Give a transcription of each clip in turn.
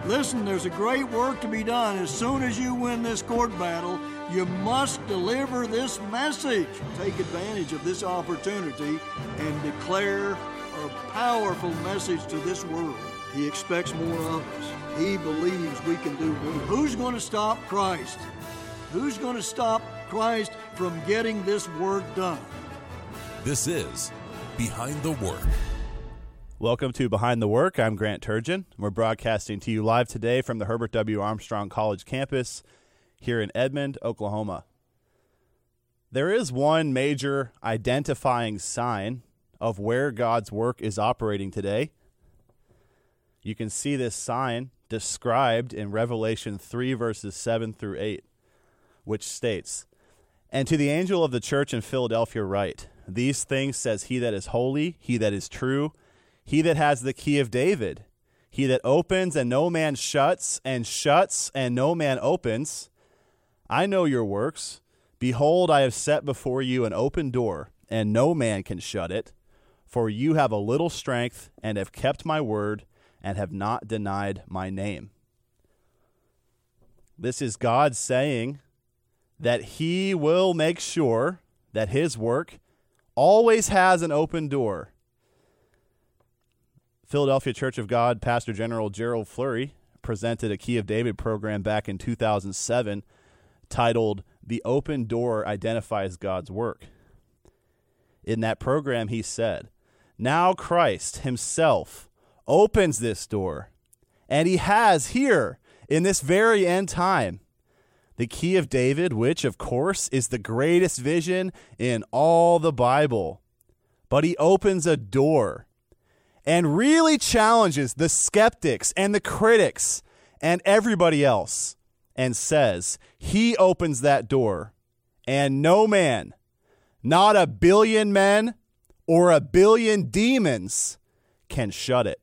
Listen, there's a great work to be done. As soon as you win this court battle, you must deliver this message. Take advantage of this opportunity and declare a powerful message to this world. He expects more of us. He believes we can do more. Who's going to stop Christ? Who's going to stop Christ from getting this work done? This is Behind the Work. Welcome to Behind the Work. I'm Grant Turgeon. We're broadcasting to you live today from the Herbert W. Armstrong College campus here in Edmond, Oklahoma. There is one major identifying sign of where God's work is operating today. You can see this sign described in Revelation 3, verses 7 through 8, which states, "And to the angel of the church in Philadelphia write, These things says he that is holy, he that is true, he that has the key of David, he that opens and no man shuts, and shuts and no man opens. I know your works. Behold, I have set before you an open door, and no man can shut it. For you have a little strength, and have kept my word, and have not denied my name." This is God saying that he will make sure that his work always has an open door. Philadelphia Church of God Pastor General Gerald Flurry presented a Key of David program back in 2007 titled "The Open Door Identifies God's Work." In that program, he said, "Now Christ himself opens this door, and he has here in this very end time the Key of David, which, of course, is the greatest vision in all the Bible. But he opens a door and really challenges the skeptics and the critics and everybody else and says he opens that door and no man, not a billion men or a billion demons, can shut it."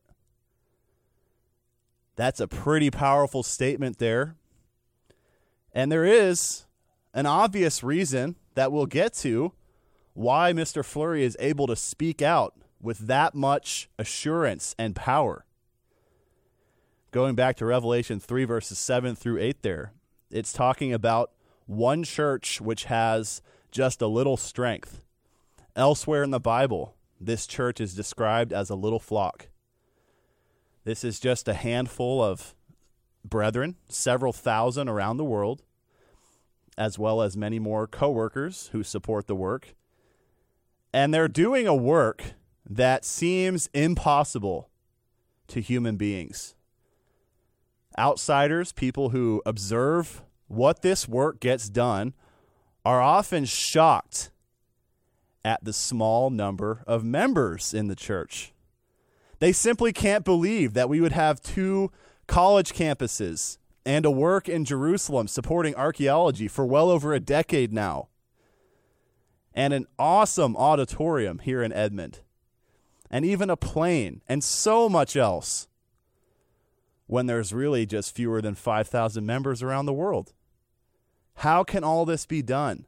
That's a pretty powerful statement there. And there is an obvious reason that we'll get to why Mr. Flurry is able to speak out with that much assurance and power. Going back to Revelation 3, verses 7 through 8 there, it's talking about one church which has just a little strength. Elsewhere in the Bible, this church is described as a little flock. This is just a handful of brethren, several thousand around the world, as well as many more co-workers who support the work. And they're doing a work that seems impossible to human beings. Outsiders, people who observe what this work gets done, are often shocked at the small number of members in the church. They simply can't believe that we would have 2 college campuses and a work in Jerusalem supporting archaeology for well over a decade now, and an awesome auditorium here in Edmond, and even a plane, and so much else, when there's really just fewer than 5,000 members around the world. How can all this be done?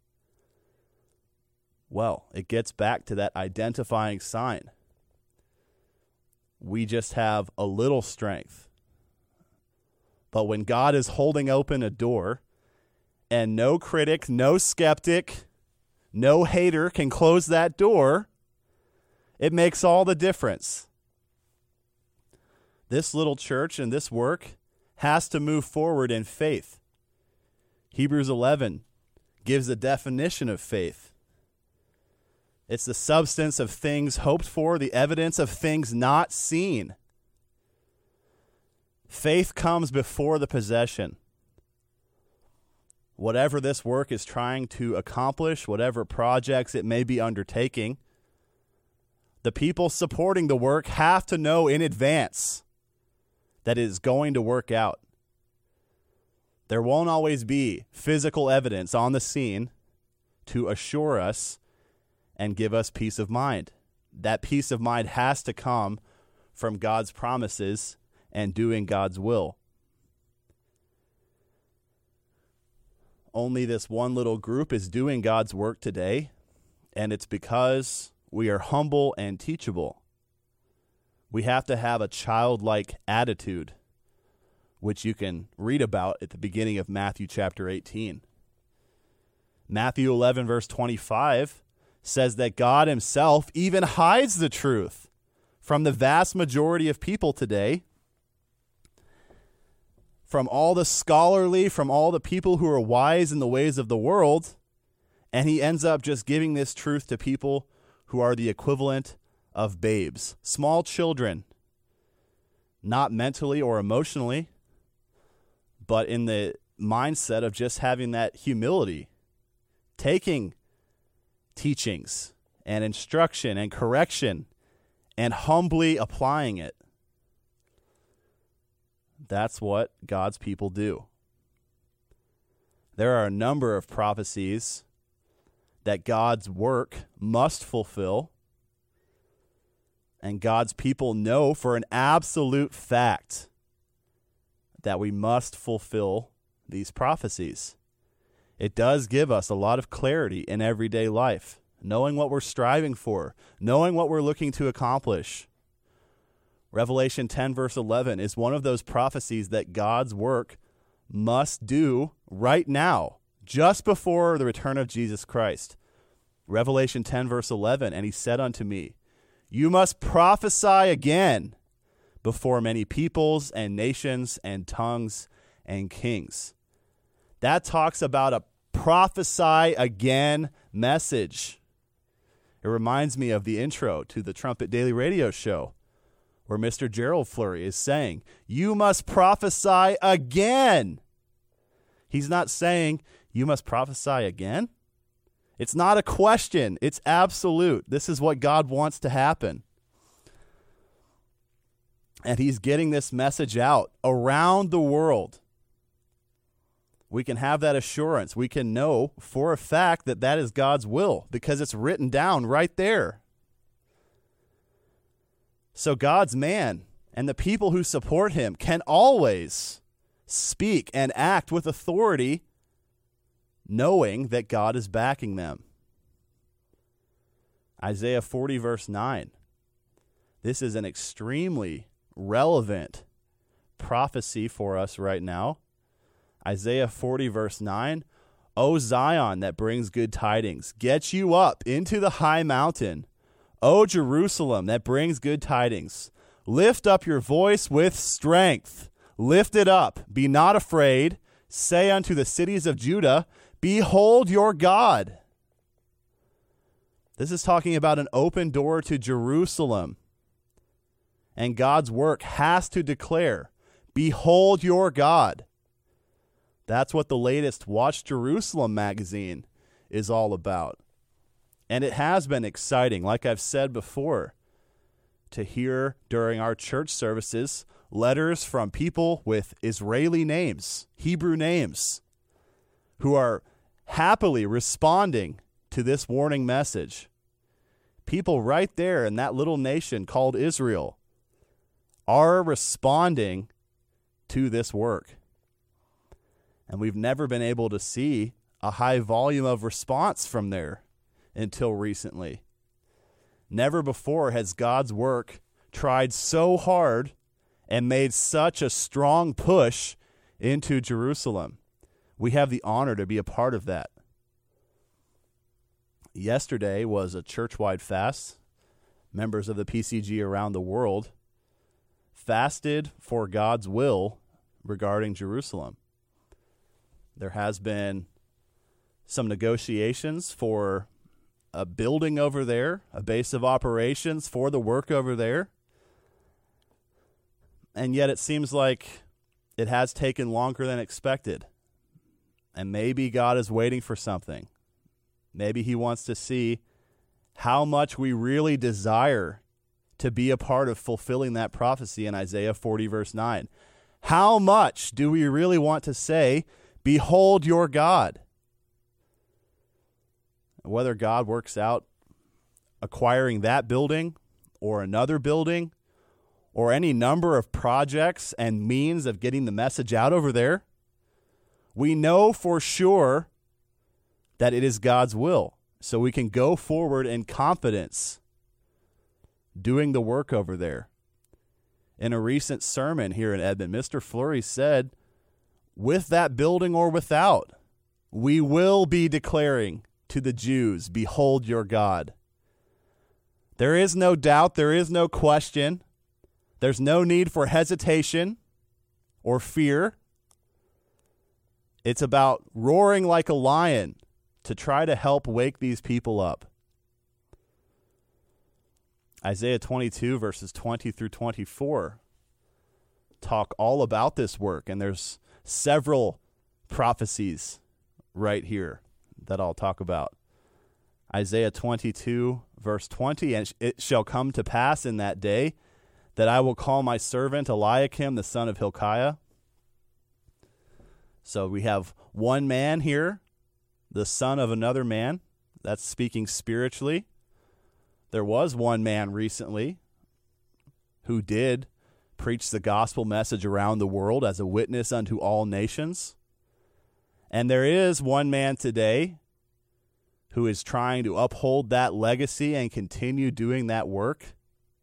Well, it gets back to that identifying sign. We just have a little strength. But when God is holding open a door, and no critic, no skeptic, no hater can close that door, it makes all the difference. This little church and this work has to move forward in faith. Hebrews 11 gives a definition of faith. It's the substance of things hoped for, the evidence of things not seen. Faith comes before the possession. Whatever this work is trying to accomplish, whatever projects it may be undertaking, the people supporting the work have to know in advance that it is going to work out. There won't always be physical evidence on the scene to assure us and give us peace of mind. That peace of mind has to come from God's promises and doing God's will. Only this one little group is doing God's work today, and it's because we are humble and teachable. We have to have a childlike attitude. which you can read about at the beginning of Matthew chapter 18. Matthew 11, verse 25 says that God himself even hides the truth from the vast majority of people today, from all the scholarly, from all the people who are wise in the ways of the world, and he ends up just giving this truth to people who are the equivalent of babes, small children, not mentally or emotionally, but in the mindset of just having that humility, taking teachings and instruction and correction and humbly applying it. That's what God's people do. There are a number of prophecies that God's work must fulfill, and God's people know for an absolute fact that we must fulfill these prophecies. It does give us a lot of clarity in everyday life, knowing what we're striving for, knowing what we're looking to accomplish. Revelation 10, verse 11 is one of those prophecies that God's work must do right now, just before the return of Jesus Christ. Revelation 10, verse 11, and he said unto me, you must prophesy again before many peoples and nations and tongues and kings. That talks about a prophesy again message. It reminds me of the intro to the Trumpet Daily Radio Show, where Mr. Gerald Fleury is saying, you must prophesy again. He's not saying, you must prophesy again. It's not a question. It's absolute. This is what God wants to happen. And he's getting this message out around the world. We can have that assurance. We can know for a fact that that is God's will because it's written down right there. So God's man and the people who support him can always speak and act with authority, knowing that God is backing them. Isaiah 40, verse 9. This is an extremely relevant prophecy for us right now. Isaiah 40, verse 9. O Zion that brings good tidings, get you up into the high mountain. O Jerusalem that brings good tidings, lift up your voice with strength. Lift it up, be not afraid. Say unto the cities of Judah, behold your God. This is talking about an open door to Jerusalem. And God's work has to declare, behold your God. That's what the latest Watch Jerusalem magazine is all about. And it has been exciting, like I've said before, to hear during our church services letters from people with Israeli names, Hebrew names, who are happily responding to this warning message. People right there in that little nation called Israel are responding to this work. And we've never been able to see a high volume of response from there until recently. Never before has God's work tried so hard and made such a strong push into Jerusalem. We have the honor to be a part of that. Yesterday was a church-wide fast. Members of the PCG around the world fasted for God's will regarding Jerusalem. There has been some negotiations for a building over there, a base of operations for the work over there. And yet it seems like it has taken longer than expected. And maybe God is waiting for something. Maybe he wants to see how much we really desire to be a part of fulfilling that prophecy in Isaiah 40, verse 9. How much do we really want to say, behold your God? Whether God works out acquiring that building or another building or any number of projects and means of getting the message out over there, we know for sure that it is God's will. So we can go forward in confidence doing the work over there. In a recent sermon here in Edmond, Mr. Fleury said, with that building or without, we will be declaring to the Jews, behold your God. There is no doubt, there is no question, there's no need for hesitation or fear. It's about roaring like a lion to try to help wake these people up. Isaiah 22 verses 20 through 24 talk all about this work, and there's several prophecies right here that I'll talk about. Isaiah 22 verse 20, and it shall come to pass in that day that I will call my servant Eliakim, the son of Hilkiah. So we have one man here, the son of another man. That's speaking spiritually. There was one man recently who did preach the gospel message around the world as a witness unto all nations. And there is one man today who is trying to uphold that legacy and continue doing that work.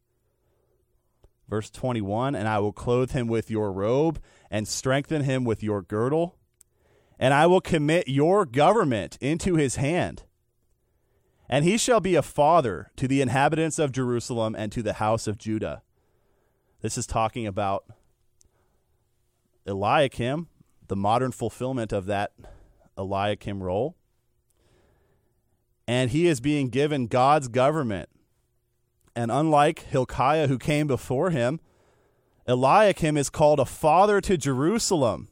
Verse 21, and I will clothe him with your robe and strengthen him with your girdle, and I will commit your government into his hand. And he shall be a father to the inhabitants of Jerusalem and to the house of Judah. This is talking about Eliakim, the modern fulfillment of that Eliakim role. And he is being given God's government. And unlike Hilkiah, who came before him, Eliakim is called a father to Jerusalem.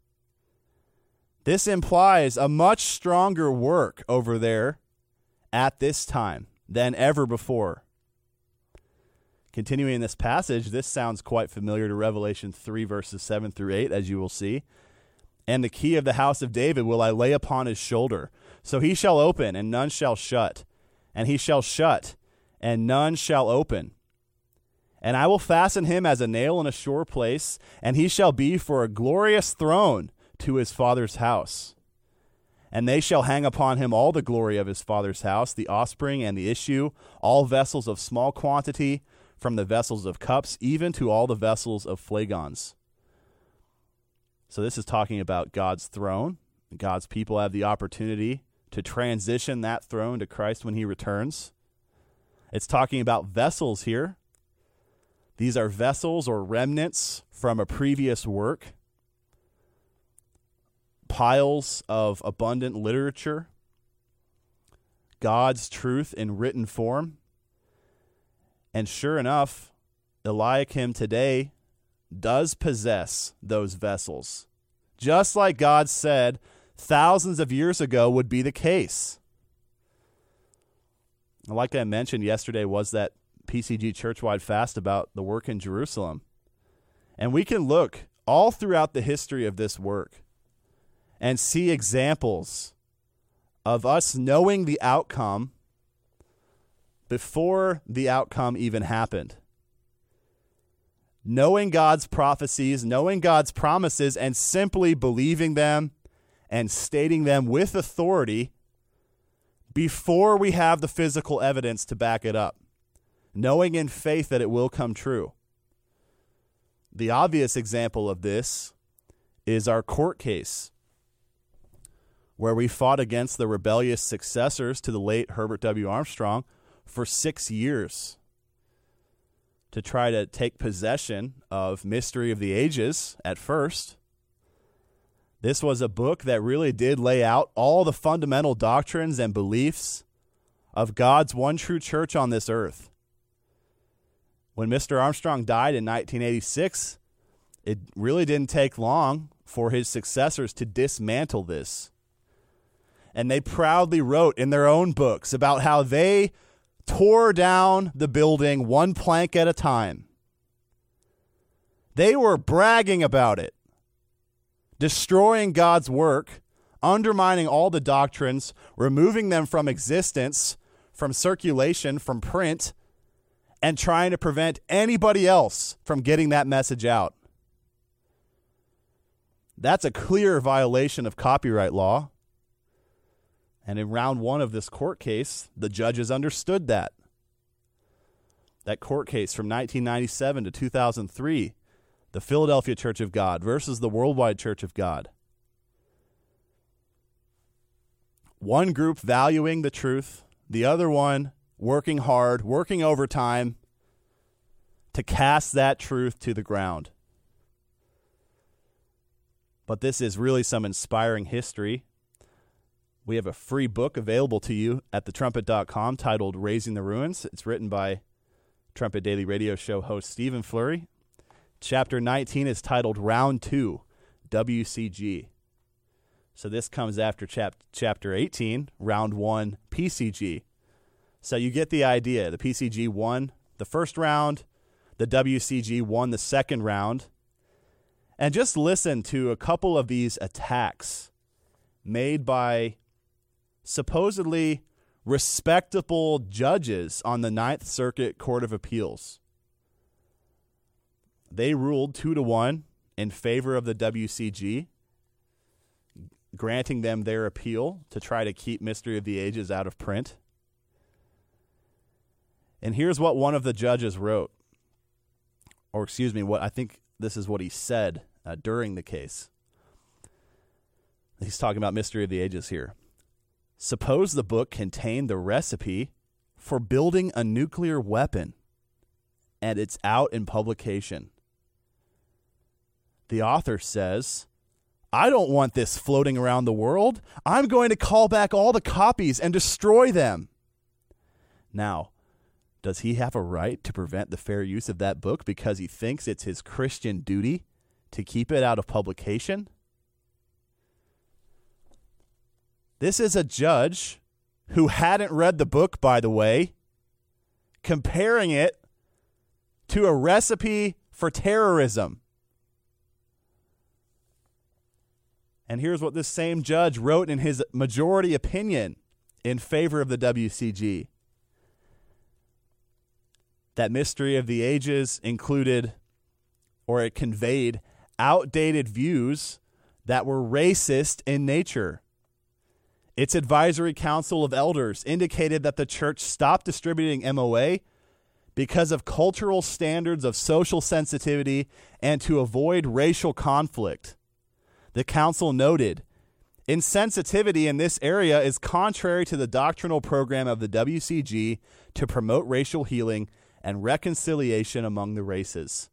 This implies a much stronger work over there at this time than ever before. Continuing this passage, this sounds quite familiar to Revelation 3, verses 7 through 8, as you will see. And the key of the house of David will I lay upon his shoulder. So he shall open, and none shall shut. And he shall shut, and none shall open. And I will fasten him as a nail in a sure place, and he shall be for a glorious throne to his father's house. And they shall hang upon him all the glory of his father's house, the offspring and the issue, all vessels of small quantity, from the vessels of cups, even to all the vessels of flagons. So this is talking about God's throne. God's people have the opportunity to transition that throne to Christ when he returns. It's talking about vessels here. These are vessels or remnants from a previous work. Piles of abundant literature, God's truth in written form. And sure enough, Eliakim today does possess those vessels, just like God said thousands of years ago would be the case. Like I mentioned yesterday was that PCG Churchwide Fast about the work in Jerusalem. And we can look all throughout the history of this work and see examples of us knowing the outcome before the outcome even happened. Knowing God's prophecies, knowing God's promises, and simply believing them and stating them with authority before we have the physical evidence to back it up. Knowing in faith that it will come true. The obvious example of this is our court case, where we fought against the rebellious successors to the late Herbert W. Armstrong for 6 years to try to take possession of Mystery of the Ages at first. This was a book that really did lay out all the fundamental doctrines and beliefs of God's one true church on this earth. When Mr. Armstrong died in 1986, it really didn't take long for his successors to dismantle this. And they proudly wrote in their own books about how they tore down the building one plank at a time. They were bragging about it, destroying God's work, undermining all the doctrines, removing them from existence, from circulation, from print, and trying to prevent anybody else from getting that message out. That's a clear violation of copyright law. And in round one of this court case, the judges understood that. that court case from 1997 to 2003, the Philadelphia Church of God versus the Worldwide Church of God. One group valuing the truth, the other one working hard, working overtime to cast that truth to the ground. But this is really some inspiring history. We have a free book available to you at thetrumpet.com titled Raising the Ruins. It's written by Trumpet Daily Radio Show host Stephen Flurry. Chapter 19 is titled Round 2, WCG. So this comes after chapter 18, Round 1, PCG. So you get the idea. The PCG won the first round. The WCG won the second round. And just listen to a couple of these attacks made by supposedly respectable judges on the Ninth Circuit Court of Appeals. They ruled 2-1 in favor of the WCG, granting them their appeal to try to keep Mystery of the Ages out of print. And here's what one of the judges wrote. Or excuse me, what I think this is what he said during the case. He's talking about Mystery of the Ages here. Suppose the book contained the recipe for building a nuclear weapon, and it's out in publication. The author says, I don't want this floating around the world. I'm going to call back all the copies and destroy them. Now, does he have a right to prevent the fair use of that book because he thinks it's his Christian duty to keep it out of publication? This is a judge who hadn't read the book, by the way, comparing it to a recipe for terrorism. And here's what this same judge wrote in his majority opinion in favor of the WCG. That Mystery of the Ages included, or it conveyed, outdated views that were racist in nature. Its advisory council of elders indicated that the church stopped distributing MOA because of cultural standards of social sensitivity and to avoid racial conflict. The council noted, insensitivity in this area is contrary to the doctrinal program of the WCG to promote racial healing and reconciliation among the races.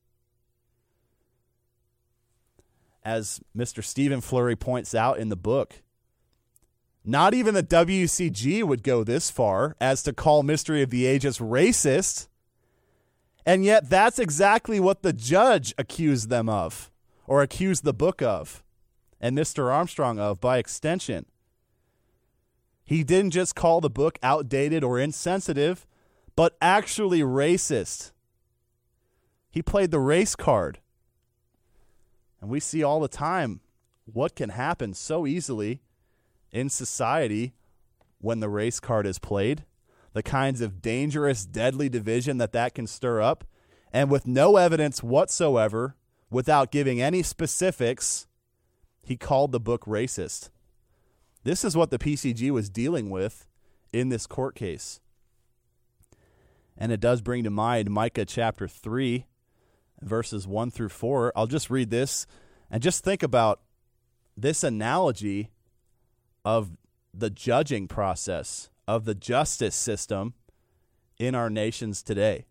As Mr. Stephen Flurry points out in the book, not even the WCG would go this far as to call Mystery of the Ages racist, and yet that's exactly what the judge accused them of, or accused the book of, and Mr. Armstrong of by extension. He didn't just call the book outdated or insensitive, but actually racist. He played the race card. And we see all the time what can happen so easily in society when the race card is played, the kinds of dangerous, deadly division that can stir up, and with no evidence whatsoever, without giving any specifics, he called the book racist. This is what the PCG was dealing with in this court case. And it does bring to mind Micah chapter 3, verses 1 through 4. I'll just read this and just think about this analogy of the judging process, of the justice system in our nations today.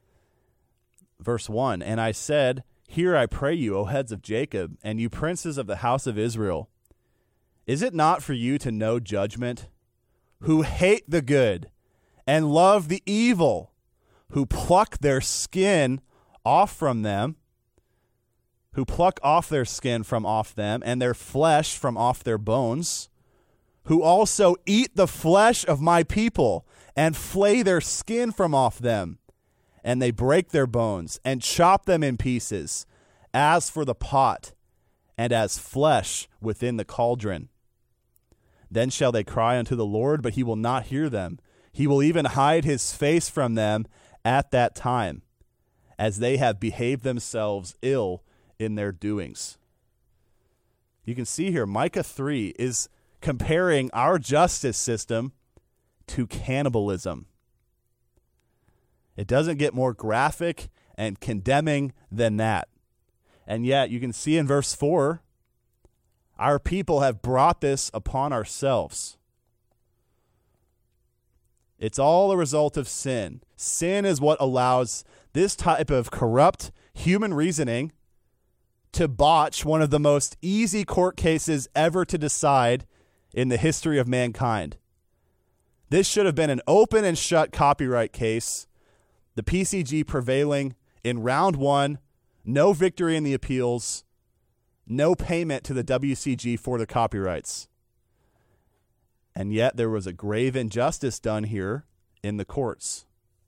Verse 1, and I said, hear I pray you, O heads of Jacob, and you princes of the house of Israel. Is it not for you to know judgment, who hate the good and love the evil, who pluck their skin off from them, who pluck off their skin from off them, and their flesh from off their bones, who also eat the flesh of my people, and flay their skin from off them, and they break their bones, and chop them in pieces, as for the pot, and as flesh within the cauldron. Then shall they cry unto the Lord, but he will not hear them. He will even hide his face from them at that time, as they have behaved themselves ill in their doings. You can see here, Micah 3 is comparing our justice system to cannibalism. It doesn't get more graphic and condemning than that. And yet, you can see in verse 4, our people have brought this upon ourselves. It's all a result of sin. Sin is what allows this type of corrupt human reasoning to botch one of the most easy court cases ever to decide in the history of mankind. This should have been an open and shut copyright case. The PCG prevailing in round 1, no victory in the appeals, no payment to the WCG for the copyrights. And yet there was a grave injustice done here in the courts.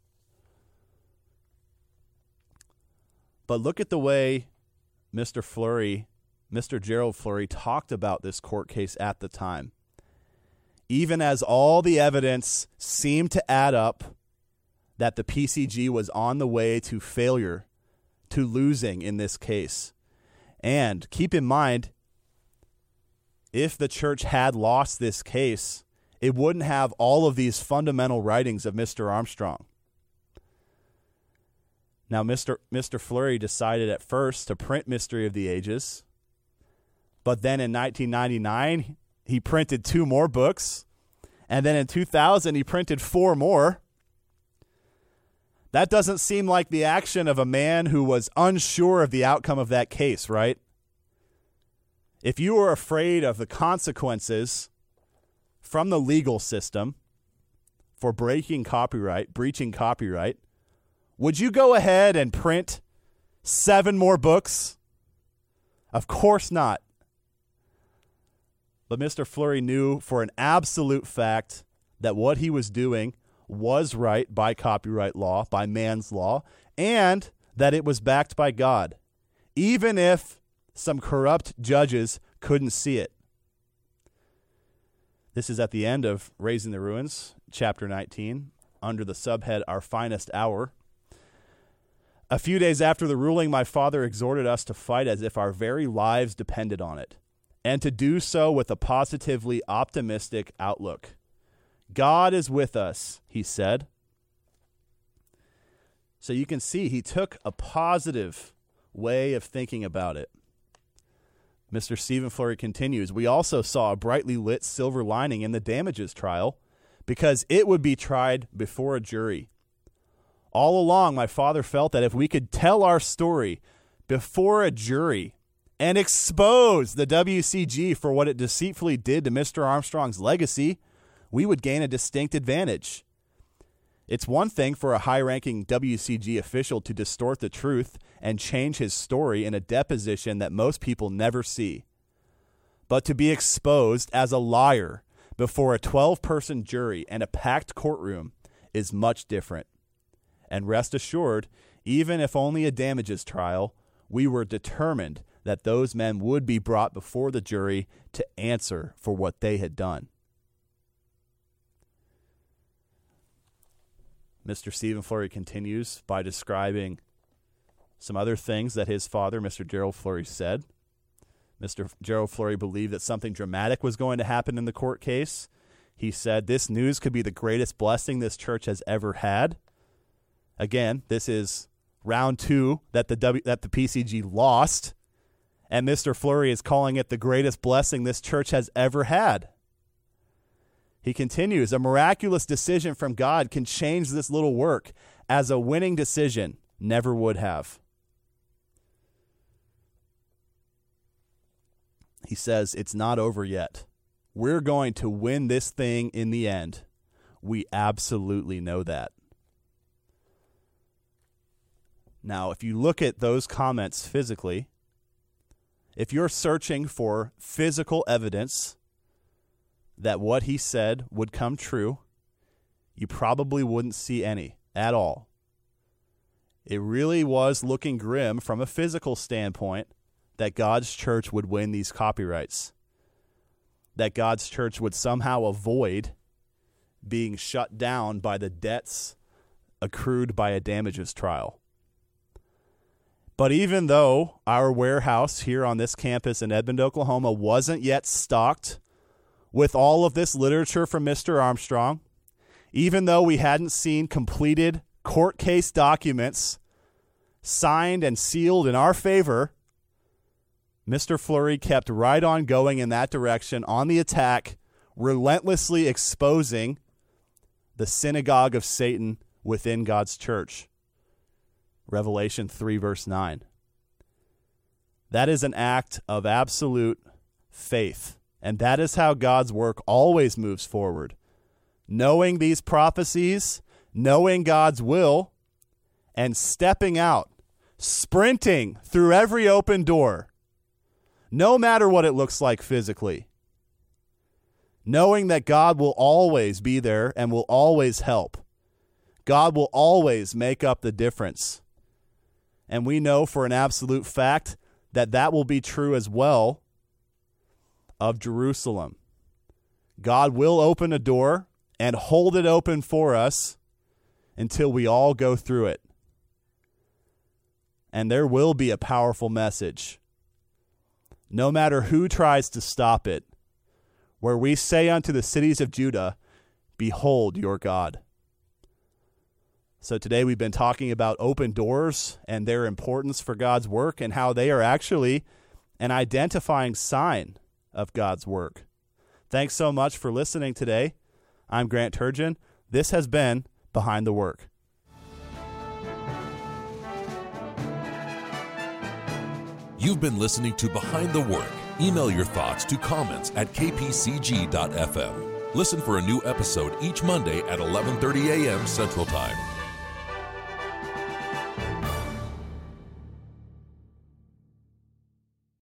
But look at the way Mr. Gerald Fleury talked about this court case at the time. Even as all the evidence seemed to add up that the PCG was on the way to failure, to losing in this case. And keep in mind, if the church had lost this case, it wouldn't have all of these fundamental writings of Mr. Armstrong. Now, Mr. Fleury decided at first to print Mystery of the Ages, but then in 1999, he printed 2 more books, and then in 2000, he printed 4 more. That doesn't seem like the action of a man who was unsure of the outcome of that case, right? If you were afraid of the consequences from the legal system for breaching copyright, would you go ahead and print 7 more books? Of course not. But Mr. Fleury knew for an absolute fact that what he was doing was right by copyright law, by man's law, and that it was backed by God, even if some corrupt judges couldn't see it. This is at the end of Raising the Ruins, chapter 19, under the subhead, Our Finest Hour. A few days after the ruling, my father exhorted us to fight as if our very lives depended on it, and to do so with a positively optimistic outlook. God is with us, he said. So you can see he took a positive way of thinking about it. Mr. Stephen Fleury continues, we also saw a brightly lit silver lining in the damages trial because it would be tried before a jury. All along, my father felt that if we could tell our story before a jury and expose the WCG for what it deceitfully did to Mr. Armstrong's legacy, we would gain a distinct advantage. It's one thing for a high-ranking WCG official to distort the truth and change his story in a deposition that most people never see. But to be exposed as a liar before a 12-person jury and a packed courtroom is much different. And rest assured, even if only a damages trial, we were determined that those men would be brought before the jury to answer for what they had done. Mr. Stephen Fleury continues by describing some other things that his father, Mr. Gerald Fleury, said. Mr. Gerald Fleury believed that something dramatic was going to happen in the court case. He said, this news could be the greatest blessing this church has ever had. Again, this is round 2 that the PCG lost, and Mr. Fleury is calling it the greatest blessing this church has ever had. He continues, a miraculous decision from God can change this little work as a winning decision never would have. He says, it's not over yet. We're going to win this thing in the end. We absolutely know that. Now, if you look at those comments physically, if you're searching for physical evidence that what he said would come true, you probably wouldn't see any at all. It really was looking grim from a physical standpoint that God's church would win these copyrights, that God's church would somehow avoid being shut down by the debts accrued by a damages trial. But even though our warehouse here on this campus in Edmond, Oklahoma wasn't yet stocked with all of this literature from Mr. Armstrong, even though we hadn't seen completed court case documents signed and sealed in our favor, Mr. Fleury kept right on going in that direction on the attack, relentlessly exposing the synagogue of Satan within God's church. Revelation 3, verse 9. That is an act of absolute faith, and that is how God's work always moves forward. Knowing these prophecies, knowing God's will, and stepping out, sprinting through every open door, no matter what it looks like physically. Knowing that God will always be there and will always help. God will always make up the difference. And we know for an absolute fact that that will be true as well of Jerusalem. God will open a door and hold it open for us until we all go through it. And there will be a powerful message, no matter who tries to stop it, where we say unto the cities of Judah, behold your God. So today we've been talking about open doors and their importance for God's work and how they are actually an identifying sign of God's work. Thanks so much for listening today. I'm Grant Turgeon. This has been Behind the Work. You've been listening to Behind the Work. Email your thoughts to comments@kpcg.fm. Listen for a new episode each Monday at 11:30 a.m. Central Time.